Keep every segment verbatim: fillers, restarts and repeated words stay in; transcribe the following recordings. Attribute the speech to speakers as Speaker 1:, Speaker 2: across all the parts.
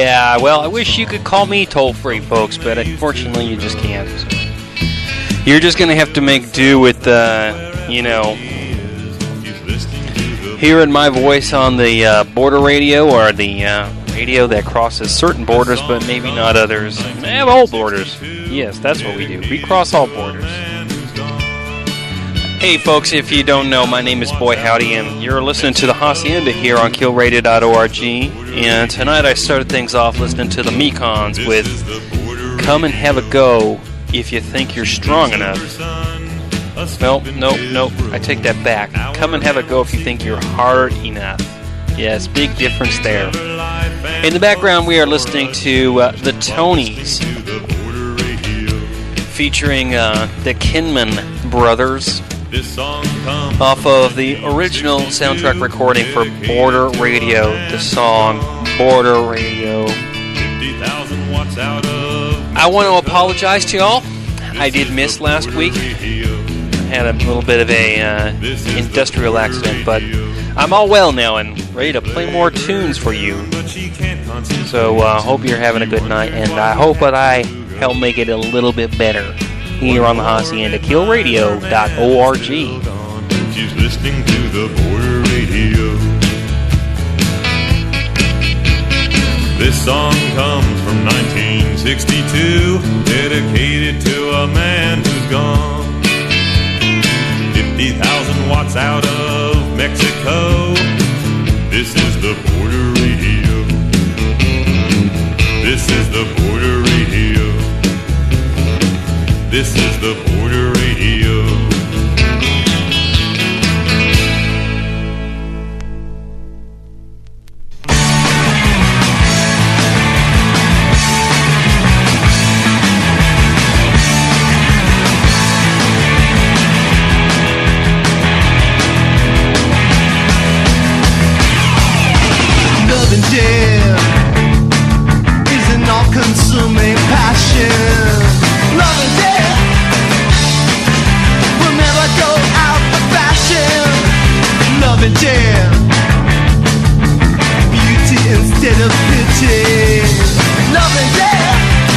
Speaker 1: Yeah, well, I wish you could call me toll-free, folks, but unfortunately you just can't. You're just going to have to make do with, uh, you know, hearing my voice on the uh, border radio or the uh, radio that crosses certain borders, but maybe not others. We have all borders. Yes, that's what we do. We cross all borders. Hey folks, if you don't know, my name is Boy Howdy, and you're listening to the Hacienda here on kill radio dot org. And tonight I started things off listening to the Mekons with Come and Have a Go If You Think You're Strong Enough. Nope, nope, nope, I take that back. Come and have a go if you think you're hard enough. Yes, big difference there. In the background we are listening to uh, the Tonys, featuring uh, the Kinman Brothers, off of the original soundtrack recording for Border Radio, the song Border Radio. I want to apologize to y'all. I did miss last week. I had a little bit of a uh, industrial accident, but I'm all well now and ready to play more tunes for you. So I uh, hope you're having a good night, and I hope that I help make it a little bit better here on the Hacienda, kill radio dot org.
Speaker 2: She's listening to the Border Radio. This song comes from nineteen sixty-two, dedicated to a man who's gone. fifty thousand watts out of Mexico. This is the Border Radio. This is the Border Radio. This is the Border Radio.
Speaker 3: Love and death is an all-consuming passion. Love and death will never go out of fashion. Love and death, beauty instead of pity. Love and death,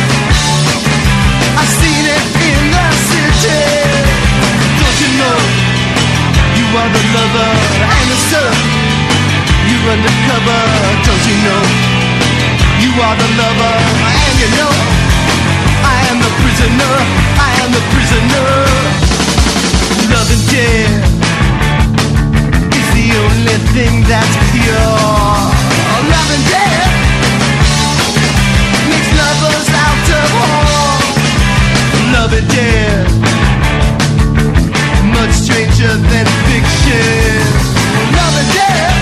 Speaker 3: I've seen it in the city. Don't you know, you are the lover and the son. You're undercover, don't you know? You are the lover and you know I am the prisoner, I am the prisoner. Love and death is the only thing that's pure. Love and death makes lovers out of all. Love and death, much stranger than fiction. Love and death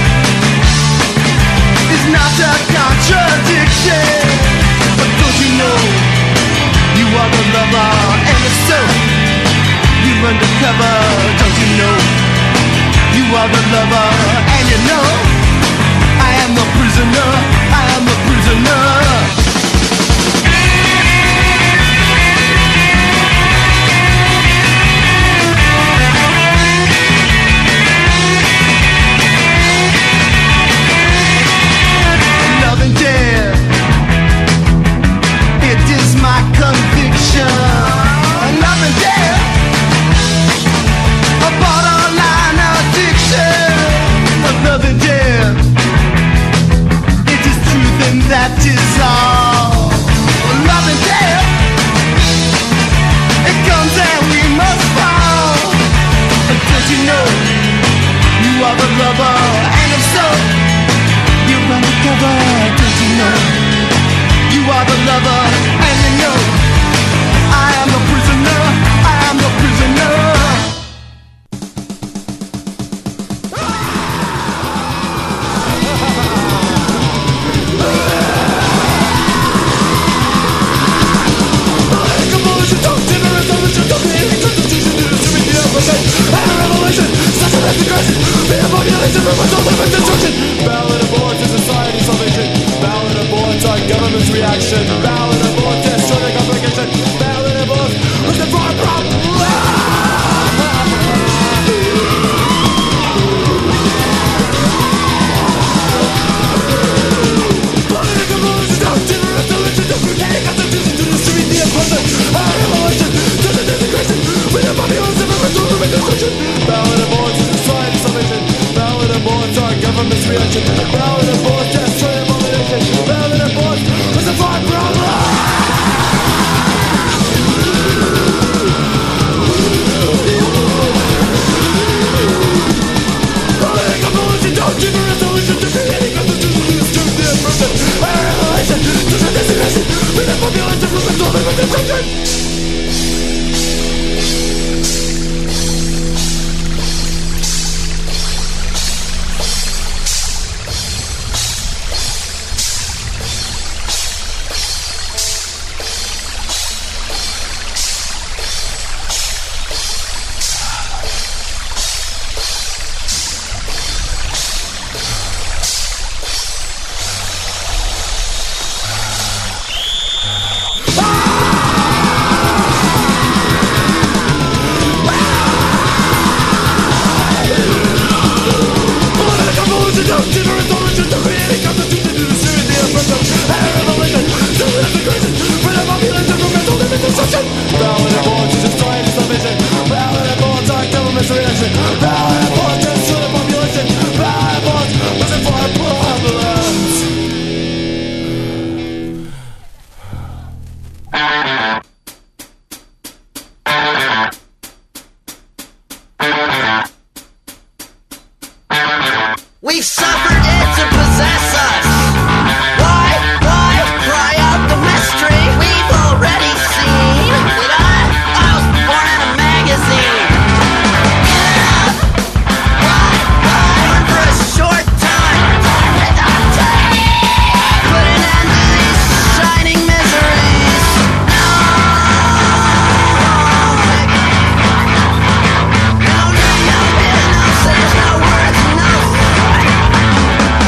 Speaker 3: is not a contradiction. But don't you know, you are the lover and the soul. You're undercover, don't you know? You are the lover and you know I am the prisoner, I am the prisoner. My conviction, love and death, a borderline addiction. Love and death, it is truth and that is all. Love and death, it comes and we must fall. Don't you know, you are the lover and if so, you're undercover. Don't you know, you are the lover and you know I am the prisoner, I am the prisoner.
Speaker 4: Ballad aborts a society salvation. Ballad aborts our government's reaction. Ballad aborts destroy the complication. Ballad aborts was the far government's reaction. Ballot of force, destroy abomination. Ballot of force, was a far problem. Political bullshit, don't give a resolution to creating constitution. To the person, a revelation, to the designation, with the population from the total with destruction.
Speaker 5: We've suffered it to possess us. Why, why cry out the mystery we've already seen? Did I? I was born in a magazine. Yeah. Why, why? Born for a short time. Put an end to these shining miseries. No. No, no, no, no, no, no, no words, no.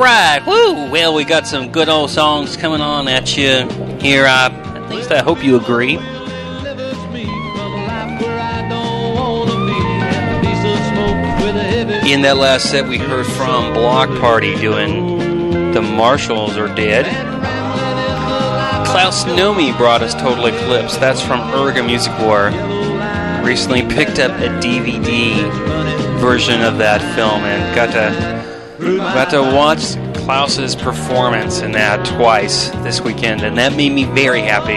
Speaker 1: right, woo! Well, we got some good old songs coming on at you here. I, at least I hope you agree. In that last set, we heard from Block Party doing The Marshalls Are Dead. Klaus Nomi brought us Total Eclipse. That's from Urga Music War. Recently picked up a D V D version of that film and got to got to watch Klaus's performance in that twice this weekend, and that made me very happy.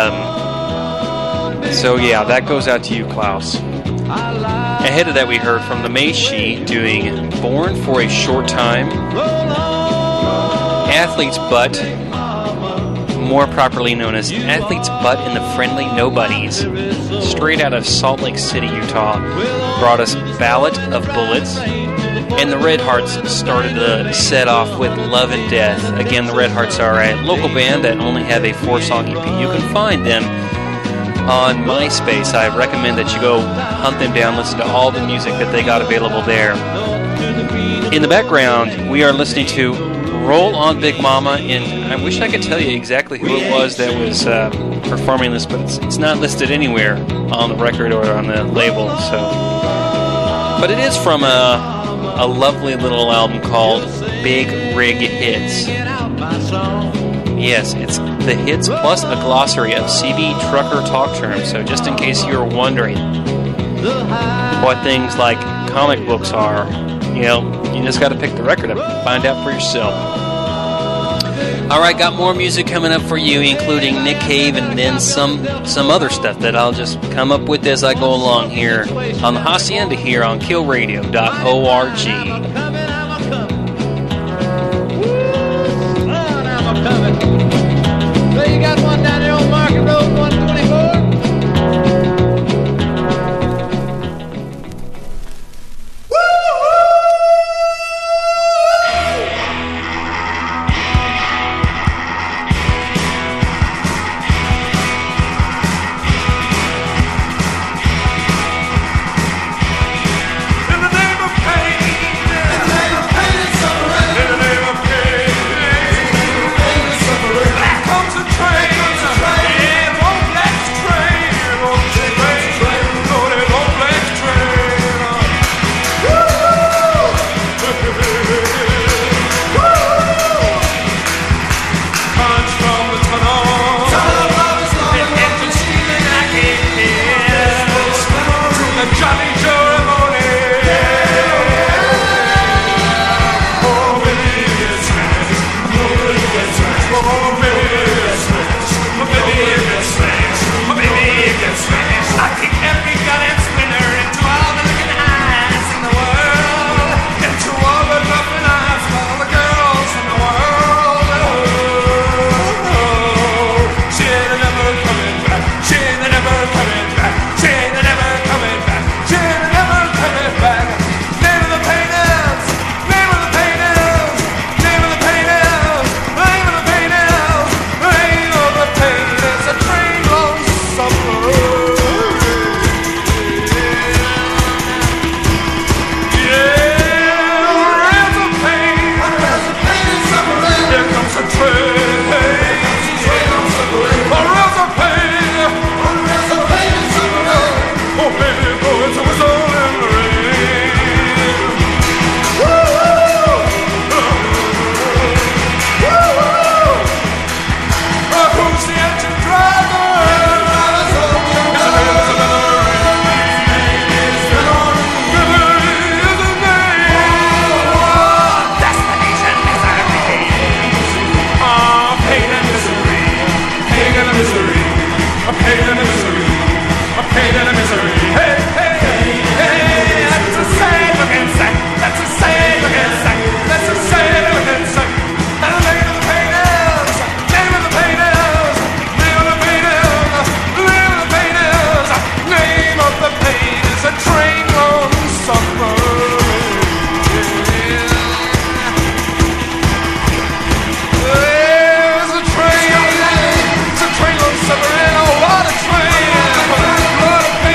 Speaker 1: Um, so yeah, that goes out to you, Klaus. Ahead of that, we heard from the Meishi doing Born for a Short Time. Athlete's Butt, more properly known as Athlete's Butt and the Friendly Nobodies, straight out of Salt Lake City, Utah, brought us Ballad of Bullets. And the Red Hearts started the set off with Love and Death. Again, the Red Hearts are a local band that only have a four-song E P. You can find them on MySpace. I recommend that you go hunt them down, listen to all the music that they got available there. In the background, we are listening to Roll On Big Mama, and I wish I could tell you exactly who it was that was uh, performing this, but it's, it's not listed anywhere on the record or on the label. So, but it is from a, a lovely little album called Big Rig Hits. Yes, it's the hits plus a glossary of C B trucker talk terms. So just in case you're wondering what things like comic books are, you know, you just got to pick the record up and find out for yourself. All right, got more music coming up for you, including Nick Cave and then some some other stuff that I'll just come up with as I go along here on the Hacienda here on kill radio dot org.
Speaker 4: Well, you got one down there on Market Road, one twenty-four. Train on submarine, oh what a train!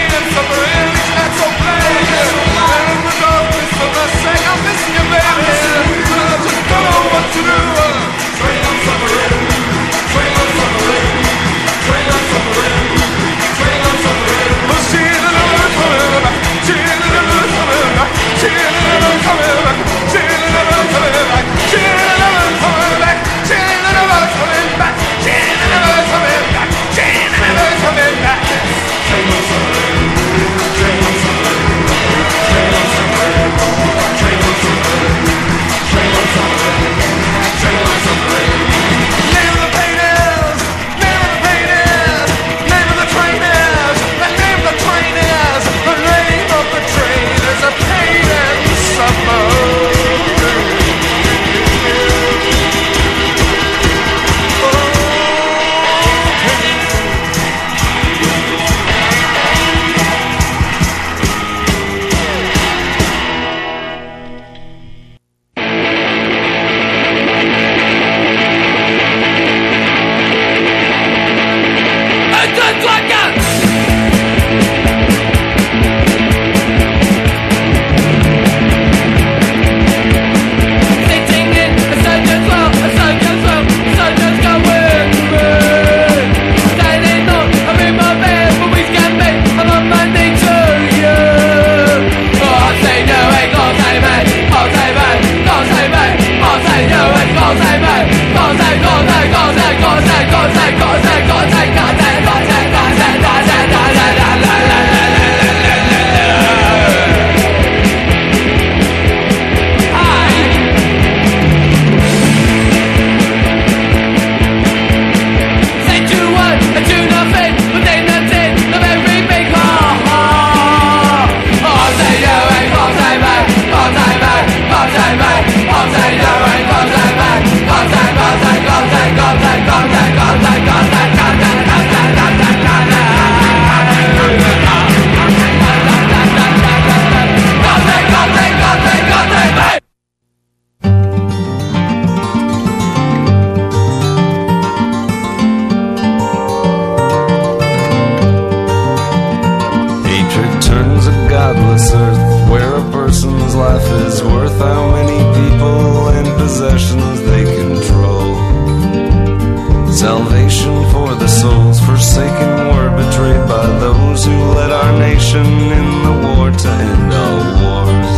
Speaker 3: mission in the war to end all wars.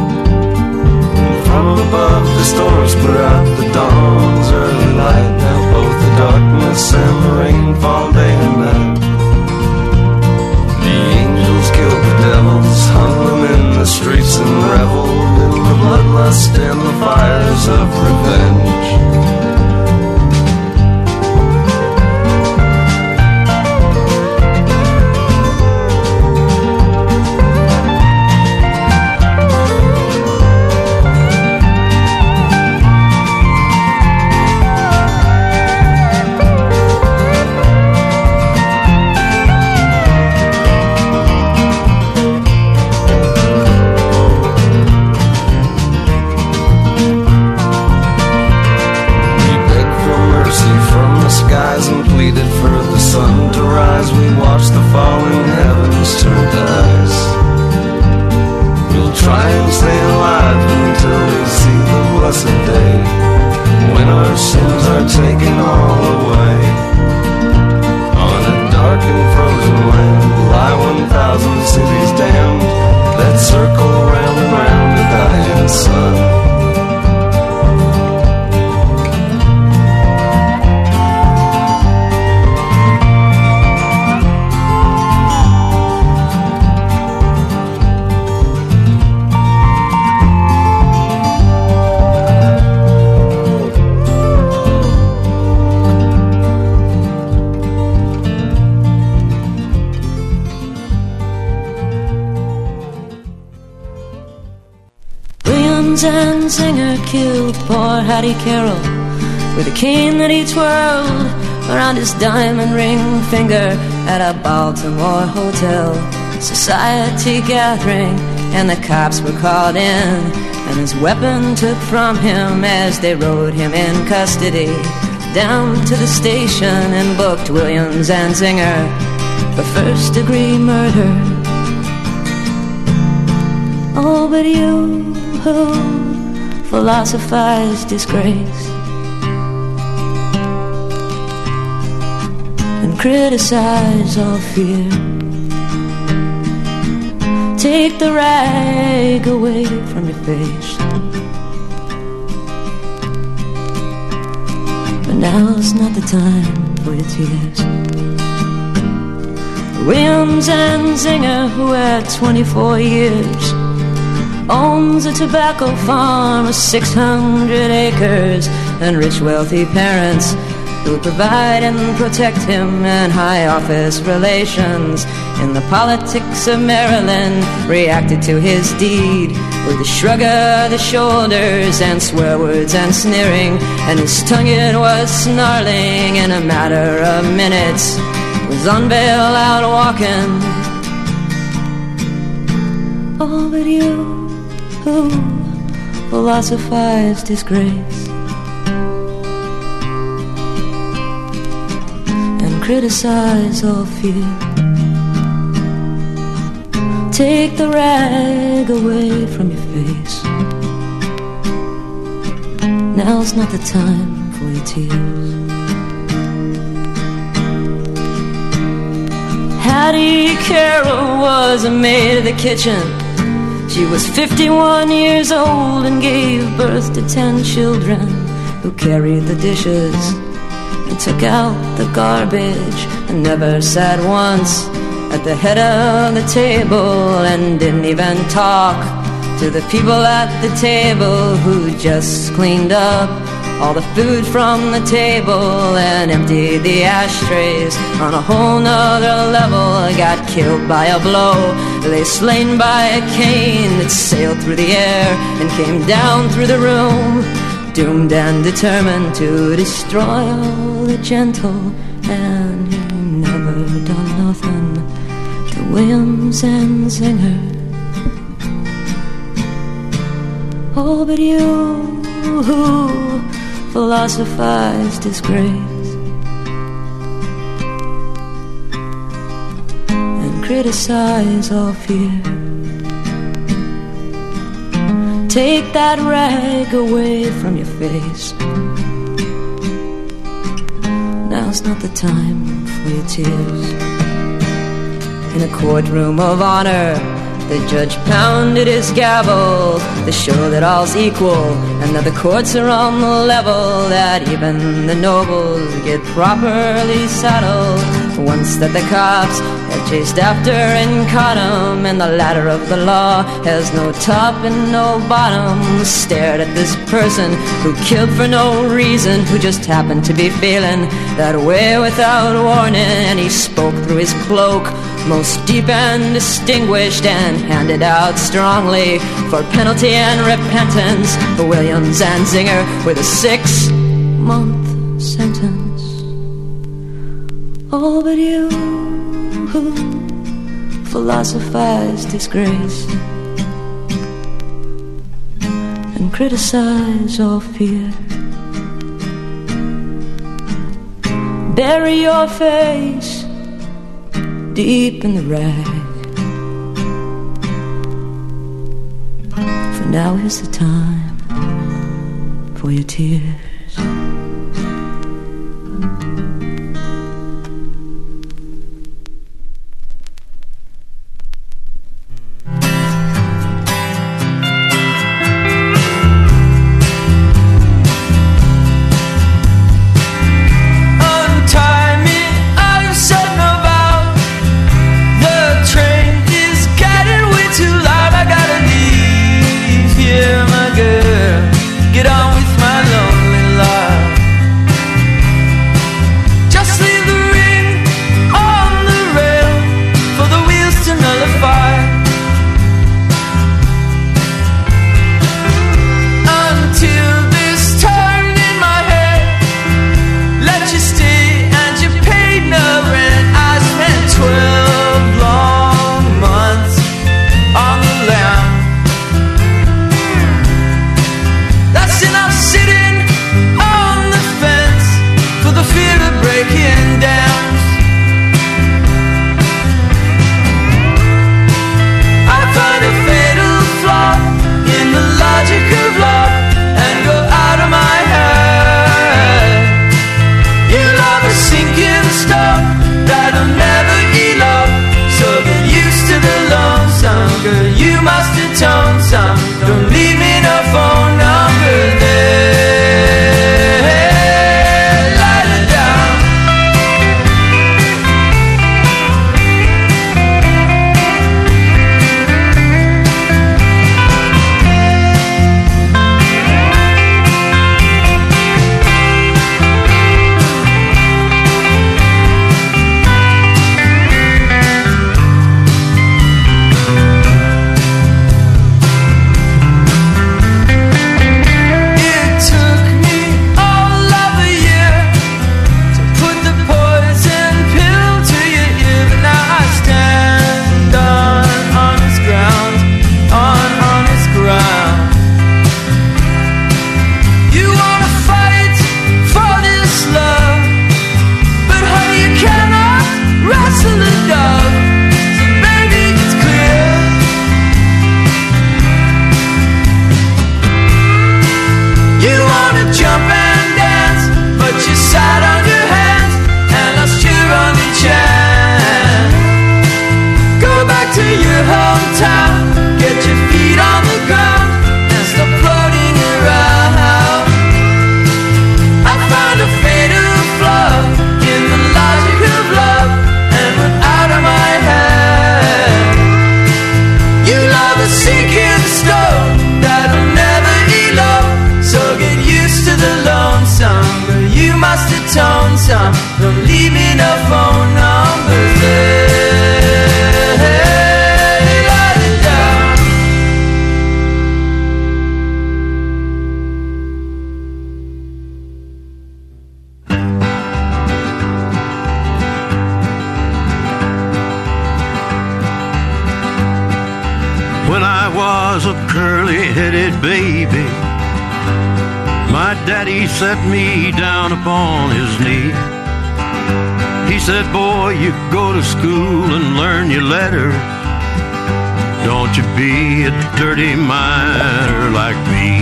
Speaker 3: From above the storms put out the dawn's early light. Now both the darkness and the rain fall day and night. The angels killed the devils, hung them in the streets and reveled in the bloodlust and the fires of revenge.
Speaker 6: And Singer killed poor Hattie Carroll with a cane that he twirled around his diamond ring finger at a Baltimore hotel. Society gathering and the cops were called in, and his weapon took from him as they rode him in custody down to the station and booked Williams and Singer for first degree murder. Oh, but you who philosophize disgrace and criticize all fear, take the rag away from your face. But now's not the time for your tears. Williams and Singer, who had twenty-four years, owns a tobacco farm of six hundred acres and rich wealthy parents who provide and protect him, and high office relations in the politics of Maryland reacted to his deed with a shrug of the shoulders and swear words and sneering, and his tongue it was snarling. In a matter of minutes was on bail out walking. Oh, but you who philosophize disgrace and criticize all fear, take the rag away from your face. Now's not the time for your tears. Hattie Carroll was a maid of the kitchen. She was fifty-one years old and gave birth to ten children who carried the dishes and took out the garbage and never sat once at the head of the table, and didn't even talk to the people at the table who just cleaned up all the food from the table and emptied the ashtrays on a whole nother level. Got killed by a blow, lay slain by a cane that sailed through the air and came down through the room, doomed and determined to destroy all the gentle. And you never done nothing to Williams and Singer. Oh, but you who philosophize disgrace and criticize all fear, take that rag away from your face. Now's not the time for your tears. in a courtroom of honor. The judge pounded his gavel to show that all's equal, and that the courts are on the level, that even the nobles get properly saddled. Once that the cops have chased after and caught him, and the ladder of the law has no top and no bottom, stared at this person who killed for no reason, who just happened to be feeling that way without warning, and he spoke through his cloak, most deep and distinguished, and handed out strongly for penalty and repentance for Williams and Zinger with a six-month sentence. All but you who philosophize disgrace and criticize all fear, bury your face deep in the rag, for now is the time for your tears.
Speaker 7: Set me down upon his knee. He said, boy, you go to school and learn your letters. Don't you be a dirty miner like me.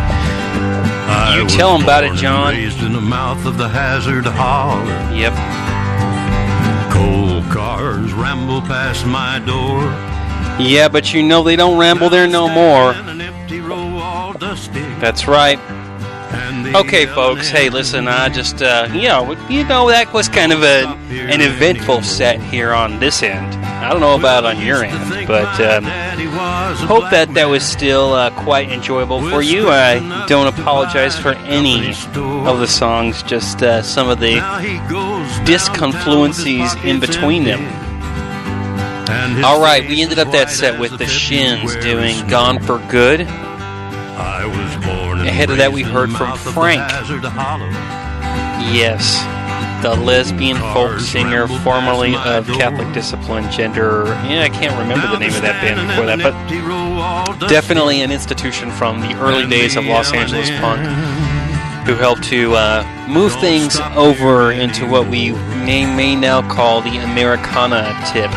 Speaker 7: I
Speaker 1: you tell him about it, John.
Speaker 7: Raised in the mouth of the Hazard Holler.
Speaker 1: Yep.
Speaker 7: Coal cars ram ramble past my door.
Speaker 1: Yeah, but you know they don't ramble there no more. That's right. Okay, folks. Hey, listen. I just, uh, you know, you know, that was kind of a an eventful set here on this end. I don't know about on your end, but um, hope that that was still uh, quite enjoyable for you. I don't apologize for any of the songs, just uh, some of the disconfluencies in between them. All right, we ended up that set with the Shins doing "Gone for Good." Ahead of that, we heard from Frank. Yes, the lesbian folk singer, formerly of Catholic Discipline, Gender. Yeah, I can't remember the name of that band before that, but definitely an institution from the early days of Los Angeles punk, who helped to uh, move things over into what we may, may now call the Americana tip.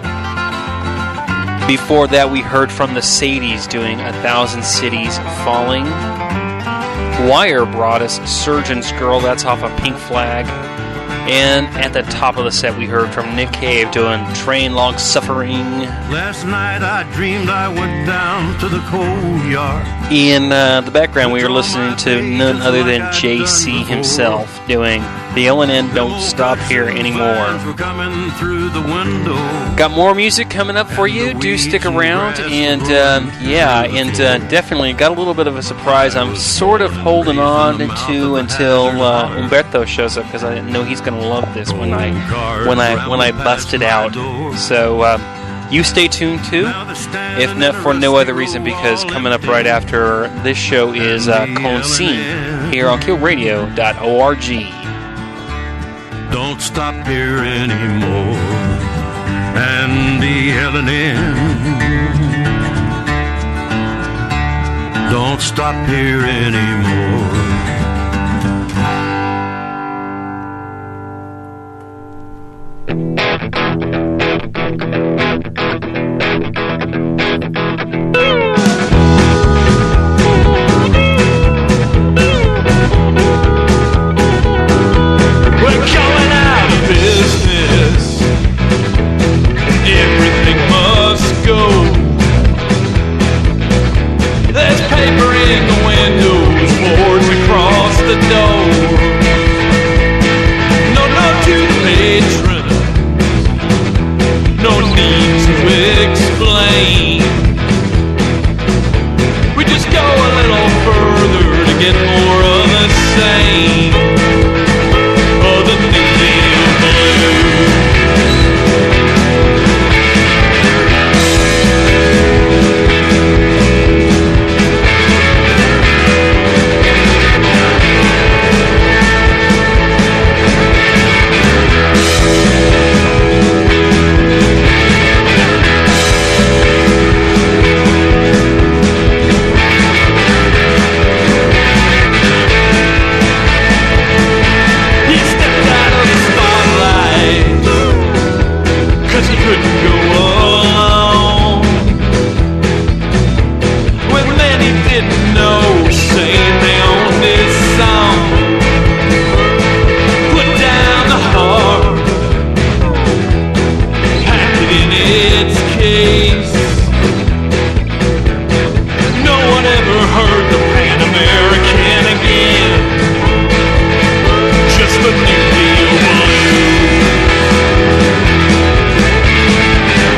Speaker 1: Before that, we heard from the Sadies doing A Thousand Cities Falling. Wire brought us Surgeon's Girl, that's off of Pink Flag. And at the top of the set, we heard from Nick Cave doing Train Log Suffering.
Speaker 7: Last night I dreamed I went down to the coal yard.
Speaker 1: In uh, the background, we were listening to none other than J C himself doing The L N N Don't Stop Here Anymore. Got more music coming up for you. Do stick around. And um, yeah, and uh, definitely got a little bit of a surprise I'm sort of holding on to until uh, Umberto shows up, because I know he's going to love this when I when I when I bust it out. So um, you stay tuned too, if not for no other reason, because coming up right after this show is uh, Conscene here on kill radio dot org.
Speaker 7: Don't stop here anymore, and the L N N. Don't stop here anymore.
Speaker 4: Just the new deal.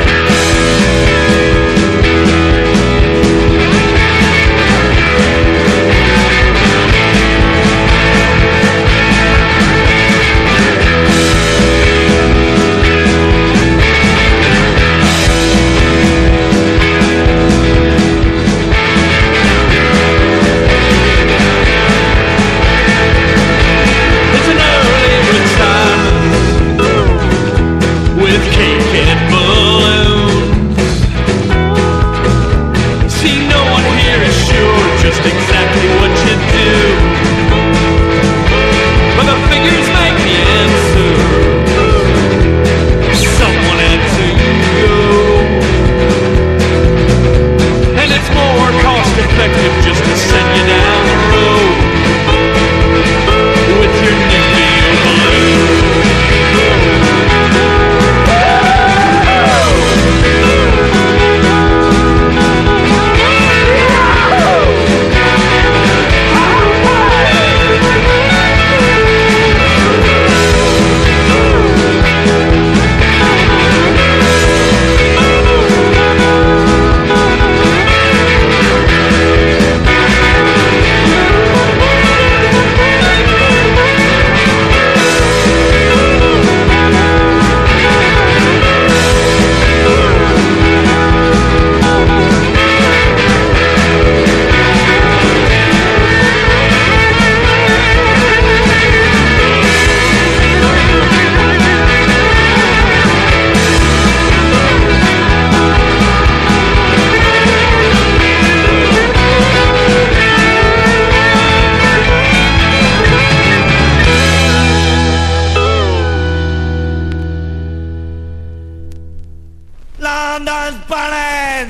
Speaker 4: London's burning!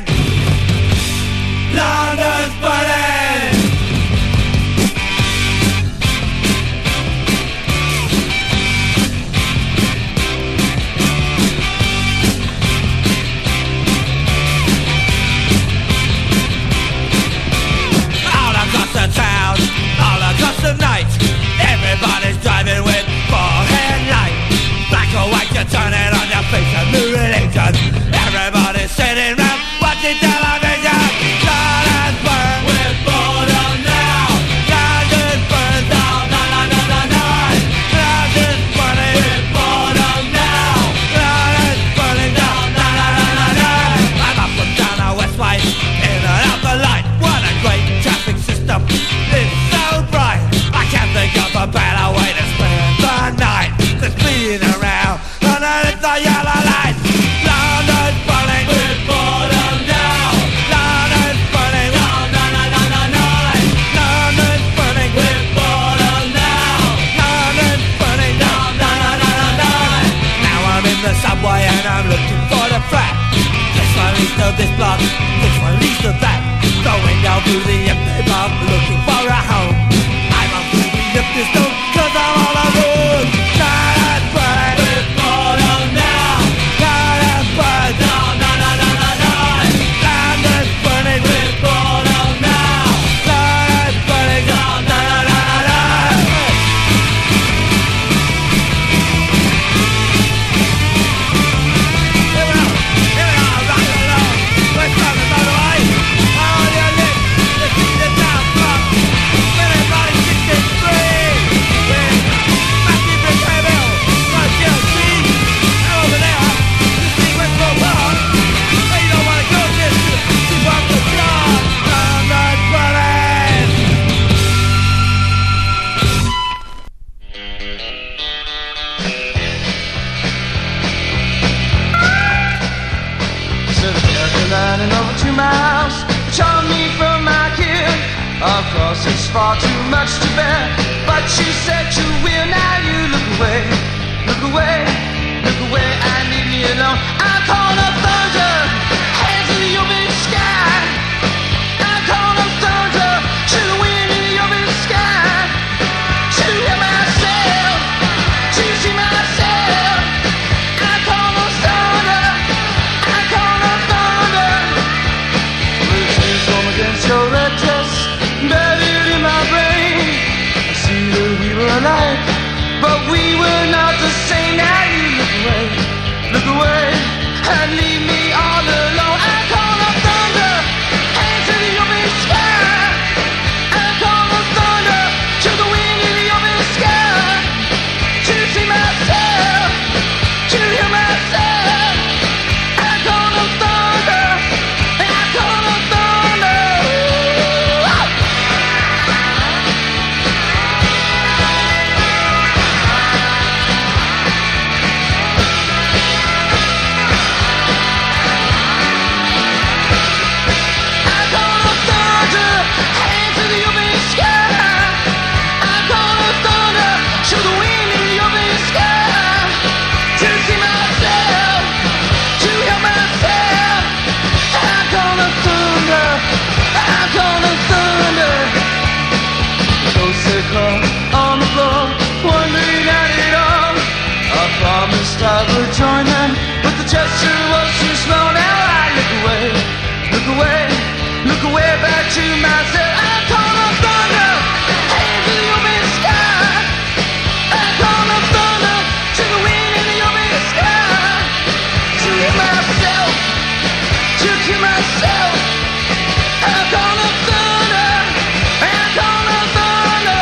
Speaker 4: London's burning! All across the town, all across the night, everybody's driving with forehead light. Black or white, you turn it on your face, a new religion. Everybody's sitting round watching television. London's burn, we're boredom now. London's burn down, na na na na na. London's burning, we're boredom now. London's burning down, na na na na na. I'm up and down the Westway, in and out the light. What a great traffic system, it's so bright. I can't think of a better way to spend the night than speeding around underneath the yellow light. London's burning, we're boredom now. London's burning, na na na na na na. London's burning, we're boredom now. London's burning, na na na na na na. Now I'm in the subway and I'm looking for the flat. This one leads to this block, this one leads to that. Going down through the empty pub, looking for a home. I'm on through the empty stone, cause I'm all alone. London's burning, we're boredom now. London's burning, na na na na na na. London's burning, we're boredom now. London's burning, na na na na na na. Here we are, here we are, rock and roll. We're coming, by the way. How are you live? Let's see the town club. Everybody sixty-three. With Matthew Brickable, Mike Gilsey. And over there, you see Westbrook Park. Hey, you don't want to go there to see what the club. London's burning.
Speaker 3: So the Carolina and over two miles, which on me from my kid. Of course, it's far too much to bear, but she said you will. Now you look away, look away, look away, and leave me alone. I'm calling up thunder, hands in the open sky. I'm calling up thunder, to the wind in the open sky. To hear myself, to see myself. I'm calling up thunder, I'm calling up thunder. Blues home against your red dress, buried in my brain. I see that we were alike, but we were not the same. Now you look away, look away, and leave me all alone. I call up thunder, hands in the open sky. I call up thunder, to the wind in the open sky. To see myself, to hear myself. I call up thunder, I call up thunder. I call up thunder, hands in the open sky. I call up thunder, to the wind in the open sky. To see myself, to hear myself. I call up thunder, I call up thunder. So sick on the floor, wondering at it all. I promised I would join them, but the gesture was too slow. Now I look away, look away, look away back to myself. I call up thunder, hands in the open sky. I call up thunder, to the wind in the open sky. To hear myself, to hear myself. I call up thunder, I call up thunder.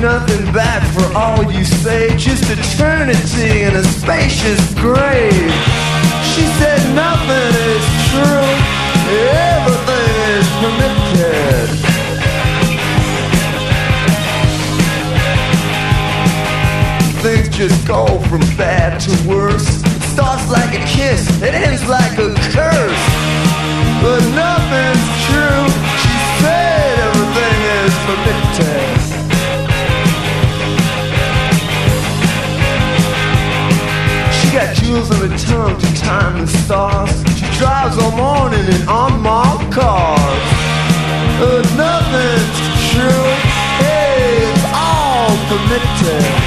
Speaker 3: nothing back for all you say, just eternity in a spacious grave. She said nothing is true, everything is permitted. Things just go from bad to worse. It starts like a kiss, it ends like a curse. But nothing's true, she said everything is permitted. She got jewels on her tongue to time the stars. She drives all morning in unmarked cars. But nothing's true, hey, it's all permitted.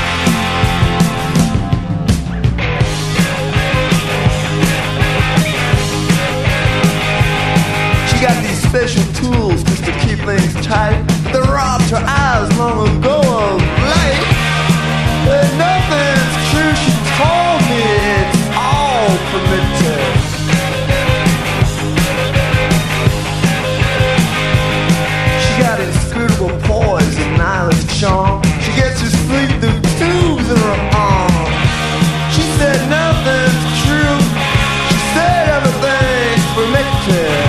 Speaker 3: She got these special tools just to keep things tight. They robbed her eyes long ago of light. And nothing's true, she told me it's all permitted. She got inscrutable poise and eyeless charm. She gets her sleep through tubes in her arm. She said nothing's true, she said everything's permitted.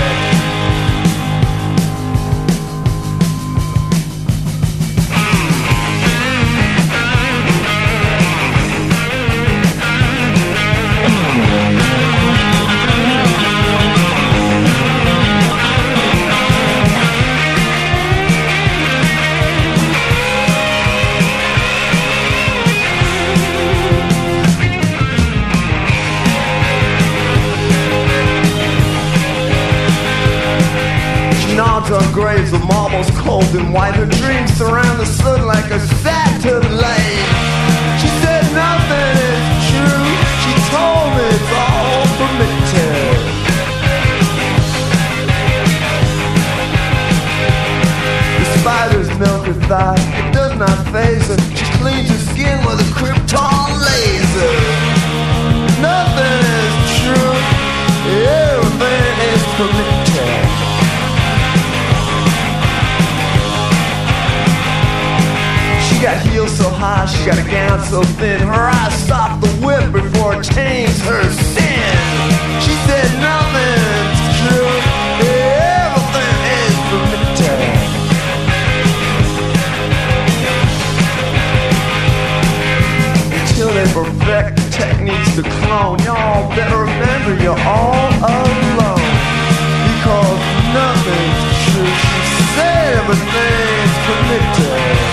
Speaker 3: On graves of marbles cold and white. Her dreams surround the sun like a satellite. She said nothing is true, she told me it's all permitted. The spider's melt her thigh, it does not faze her. She cleans her skin with a krypton laser. Nothing is true, everything is permitted. She got heels so high, she got a gown so thin. Her eyes stop the whip before it tames her sin. She said nothing's true, everything is permitted. Until they perfect the techniques to clone, y'all better remember you're all alone. Because nothing's true, she said everything's permitted.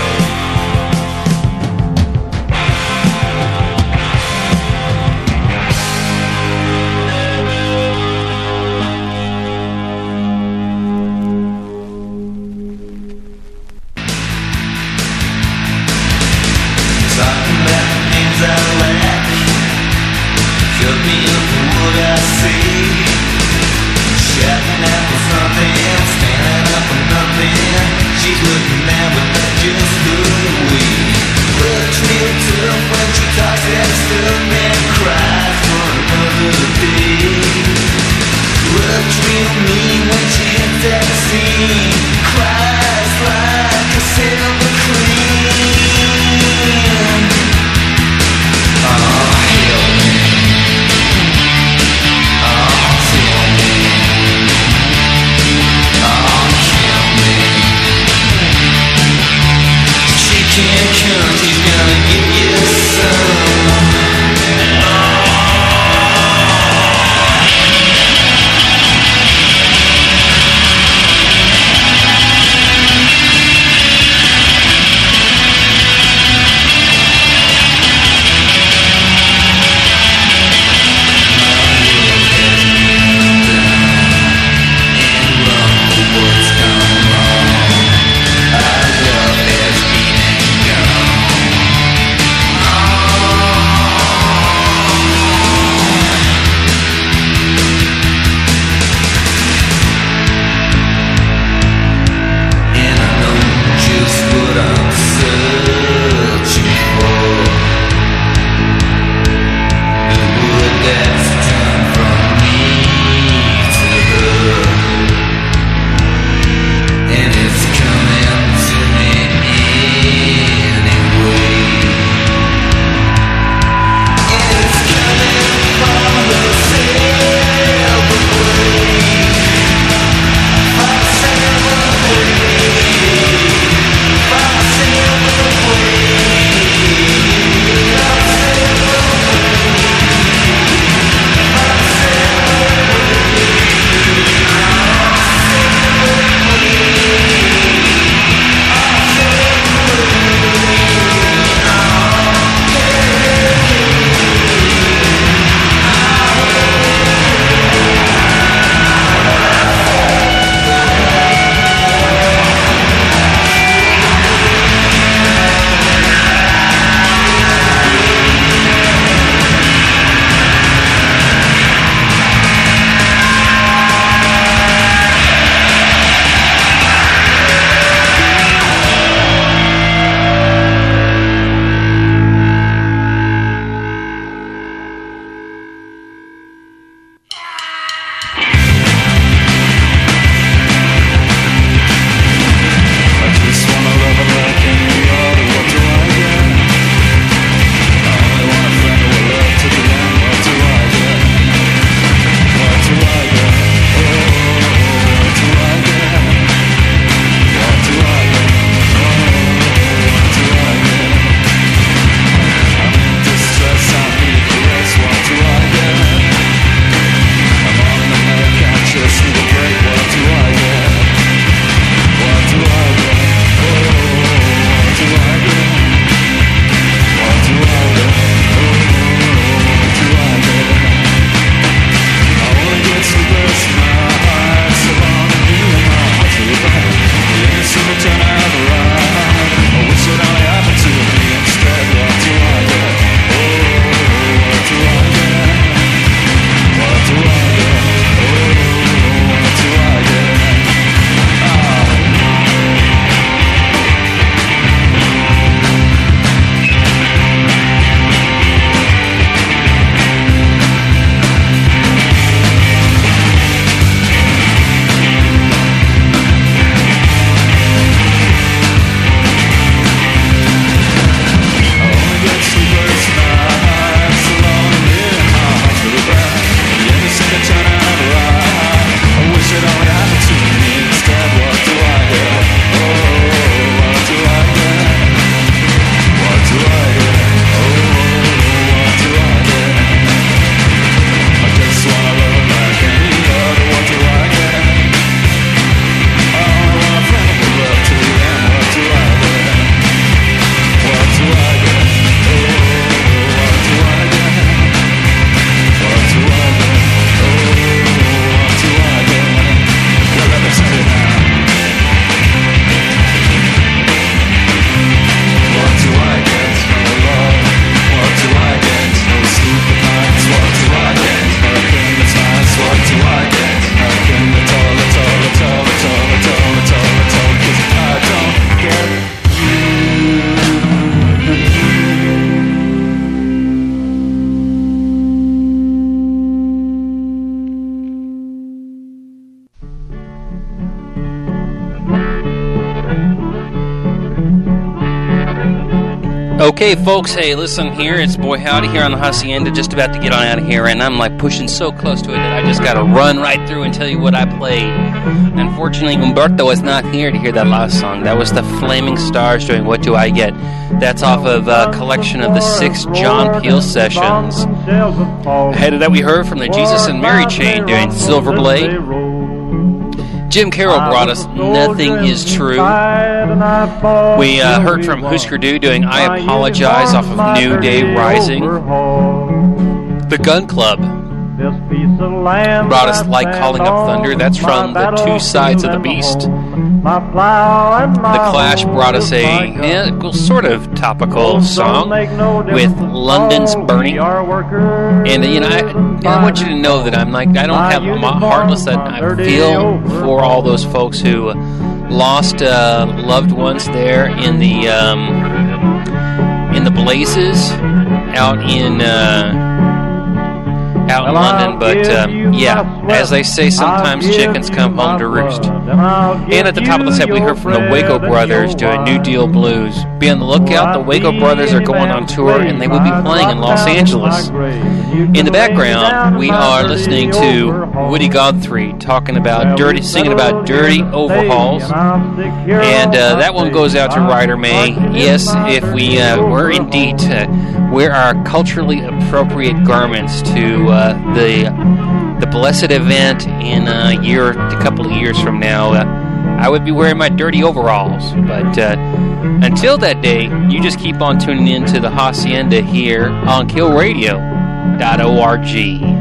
Speaker 1: Okay, folks, hey, listen here. It's Boy Howdy here on the Hacienda, just about to get on out of here, and I'm like pushing so close to it that I just got to run right through and tell you what I played. Unfortunately, Humberto was not here to hear that last song. That was the Flaming Stars doing What Do I Get? That's off of a collection of the six John Peel sessions. Ahead of that, we heard from the Jesus and Mary Chain doing Silver Blade. Jim Carroll brought us Nothing Is True. We uh, heard from Husker Du doing I Apologize off of New Day Rising. The Gun Club brought us Like Calling Up Thunder. That's from the Two Sides of the Beast. The Clash brought us a eh, sort of topical song with London's Burning. And you know, I, I want you to know that I'm like I don't have I'm heartless. That I feel for all those folks who lost uh, loved ones there in the um, in the blazes out in. Uh, out in London, but um, yeah, as they say, sometimes chickens come home to roost. And at the top of the set, we heard from the Waco Brothers doing New Deal Blues. Be on the lookout, the Waco Brothers are going on tour, and they will be playing in Los Angeles. In the background, we are listening to Woody Guthrie talking about dirty, singing about dirty overhauls, and uh, that one goes out to Ryder May. Yes, if we uh, were indeed to wear our culturally appropriate garments to uh, the the blessed event in a year, a couple of years from now, uh, I would be wearing my dirty overalls. But uh, until that day, you just keep on tuning in to the Hacienda here on kill radio dot org.